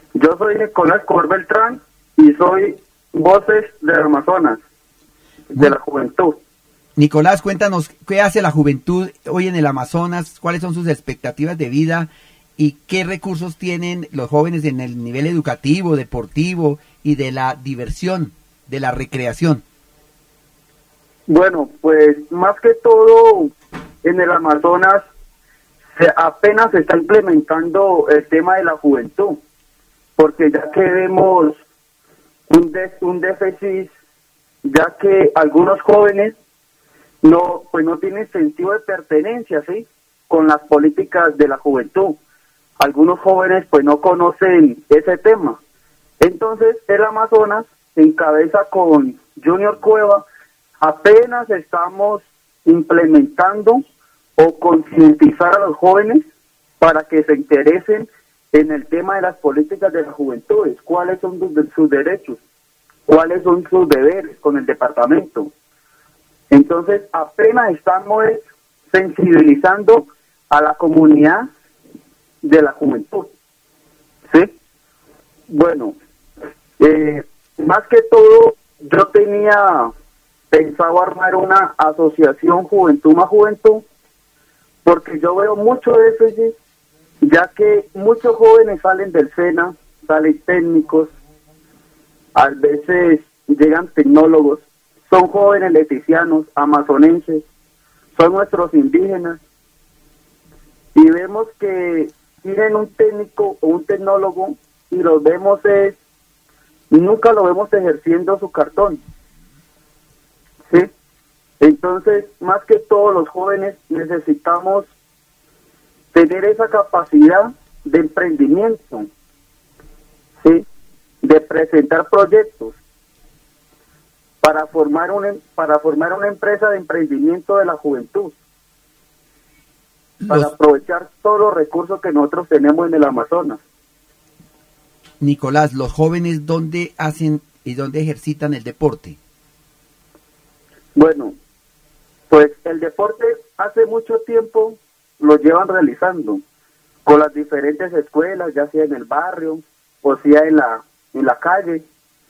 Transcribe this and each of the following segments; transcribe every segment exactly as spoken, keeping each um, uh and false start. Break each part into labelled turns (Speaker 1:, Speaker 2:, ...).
Speaker 1: Yo soy Nicolás Cor Beltrán y soy Voces del Amazonas, de
Speaker 2: Bueno,
Speaker 1: la juventud.
Speaker 2: Nicolás, cuéntanos qué hace la juventud hoy en el Amazonas, cuáles son sus expectativas de vida y qué recursos tienen los jóvenes en el nivel educativo, deportivo y de la diversión, de la recreación.
Speaker 1: Bueno, pues más que todo en el Amazonas se apenas se está implementando el tema de la juventud, porque ya que vemos un, de, un déficit, ya que algunos jóvenes no pues no tienen sentido de pertenencia, ¿sí?, con las políticas de la juventud. Algunos jóvenes pues no conocen ese tema. Entonces el Amazonas, en cabeza con Junior Cueva, apenas estamos implementando o concientizar a los jóvenes para que se interesen en el tema de las políticas de las juventudes, cuáles son sus, sus derechos, cuáles son sus deberes con el departamento. Entonces apenas estamos sensibilizando a la comunidad de la juventud, ¿sí? Bueno, eh, más que todo yo tenía pensado armar una asociación Juventud más Juventud, porque yo veo mucho déficit, ya que muchos jóvenes salen del SENA, salen técnicos, a veces llegan tecnólogos, son jóvenes leticianos, amazonenses, son nuestros indígenas, y vemos que tienen un técnico o un tecnólogo y los vemos es, nunca lo vemos ejerciendo su cartón, ¿sí? Entonces, más que todos los jóvenes necesitamos tener esa capacidad de emprendimiento, ¿sí?, de presentar proyectos para formar una para formar una empresa de emprendimiento de la juventud, para
Speaker 2: Los,
Speaker 1: aprovechar todos los recursos que nosotros tenemos en el Amazonas.
Speaker 2: Nicolás, los jóvenes, ¿dónde hacen y dónde ejercitan el deporte?
Speaker 1: Bueno, pues el deporte hace mucho tiempo lo llevan realizando con las diferentes escuelas, ya sea en el barrio o sea en la en la calle,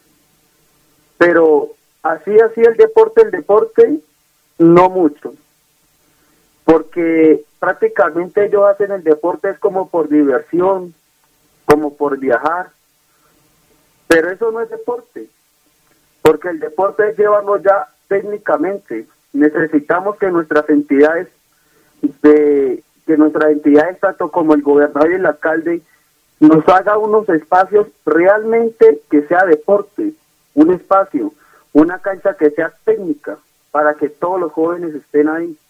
Speaker 1: pero así así el deporte el deporte no mucho, porque prácticamente ellos hacen el deporte es como por diversión, como por viajar, pero eso no es deporte, porque el deporte es llevarlo ya técnicamente. Necesitamos que nuestras entidades de que nuestras entidades tanto como el gobernador y el alcalde nos haga unos espacios realmente que sea deporte, un espacio, una cancha que sea técnica para que todos los jóvenes estén ahí.